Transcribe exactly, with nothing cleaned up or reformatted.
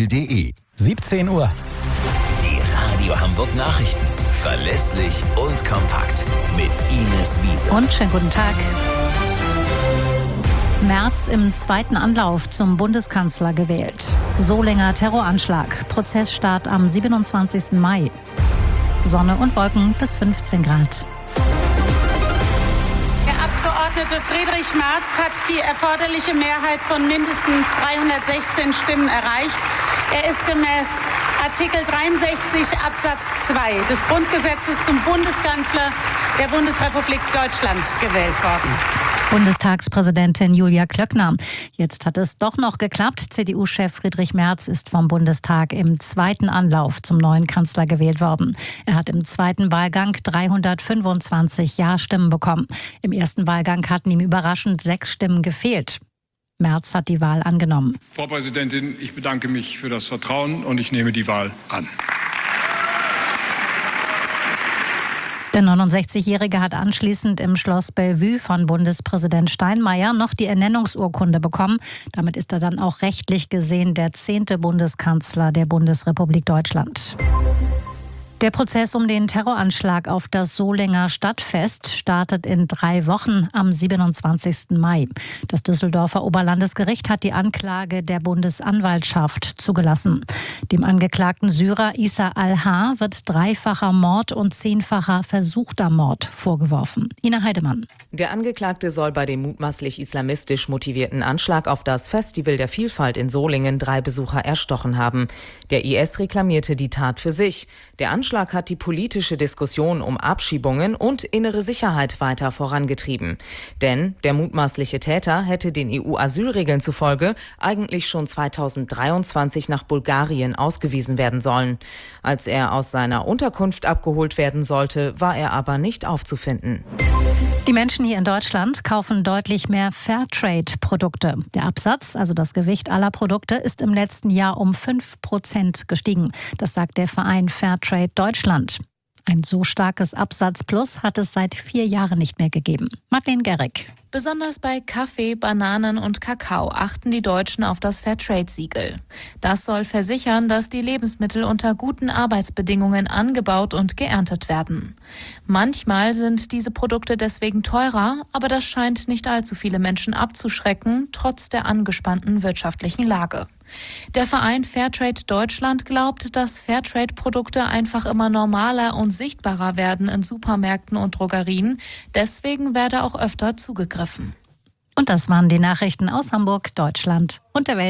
punkt de. siebzehn Uhr. Die Radio Hamburg Nachrichten. Verlässlich und kompakt. Mit Ines Wiese. Und schönen guten Tag. Merz im zweiten Anlauf zum Bundeskanzler gewählt. Solinger Terroranschlag. Prozessstart am siebenundzwanzigsten Mai. Sonne und Wolken bis fünfzehn Grad. Der Abgeordnete Friedrich Merz hat die erforderliche Mehrheit von mindestens dreihundertsechzehn Stimmen erreicht. Er ist gemäß Artikel dreiundsechzig Absatz zwei des Grundgesetzes zum Bundeskanzler der Bundesrepublik Deutschland gewählt worden. Bundestagspräsidentin Julia Klöckner. Jetzt hat es doch noch geklappt. C D U-Chef Friedrich Merz ist vom Bundestag im zweiten Anlauf zum neuen Kanzler gewählt worden. Er hat im zweiten Wahlgang dreihundertfünfundzwanzig Ja-Stimmen bekommen. Im ersten Wahlgang hatten ihm überraschend sechs Stimmen gefehlt. Merz hat die Wahl angenommen. Frau Präsidentin, ich bedanke mich für das Vertrauen und ich nehme die Wahl an. Der neunundsechzigjährige hat anschließend im Schloss Bellevue von Bundespräsident Steinmeier noch die Ernennungsurkunde bekommen. Damit ist er dann auch rechtlich gesehen der zehnte Bundeskanzler der Bundesrepublik Deutschland. Der Prozess um den Terroranschlag auf das Solinger Stadtfest startet in drei Wochen am siebenundzwanzigsten Mai. Das Düsseldorfer Oberlandesgericht hat die Anklage der Bundesanwaltschaft zugelassen. Dem angeklagten Syrer Issa Al-Har wird dreifacher Mord und zehnfacher versuchter Mord vorgeworfen. Ina Heidemann. Der Angeklagte soll bei dem mutmaßlich islamistisch motivierten Anschlag auf das Festival der Vielfalt in Solingen drei Besucher erstochen haben. Der I S reklamierte die Tat für sich. Der Anschlag hat die politische Diskussion um Abschiebungen und innere Sicherheit weiter vorangetrieben. Denn der mutmaßliche Täter hätte den E U-Asylregeln zufolge eigentlich schon zweitausenddreiundzwanzig nach Bulgarien ausgewiesen werden sollen. Als er aus seiner Unterkunft abgeholt werden sollte, war er aber nicht aufzufinden. Die Menschen hier in Deutschland kaufen deutlich mehr Fairtrade-Produkte. Der Absatz, also das Gewicht aller Produkte, ist im letzten Jahr um fünf Prozent gestiegen. Das sagt der Verein Fairtrade Deutschland. Ein so starkes Absatzplus hat es seit vier Jahren nicht mehr gegeben. Madeleine Gerrig. Besonders bei Kaffee, Bananen und Kakao achten die Deutschen auf das Fairtrade-Siegel. Das soll versichern, dass die Lebensmittel unter guten Arbeitsbedingungen angebaut und geerntet werden. Manchmal sind diese Produkte deswegen teurer, aber das scheint nicht allzu viele Menschen abzuschrecken, trotz der angespannten wirtschaftlichen Lage. Der Verein Fairtrade Deutschland glaubt, dass Fairtrade-Produkte einfach immer normaler und sichtbarer werden in Supermärkten und Drogerien. Deswegen werde auch öfter zugegriffen. Und das waren die Nachrichten aus Hamburg, Deutschland und der Welt.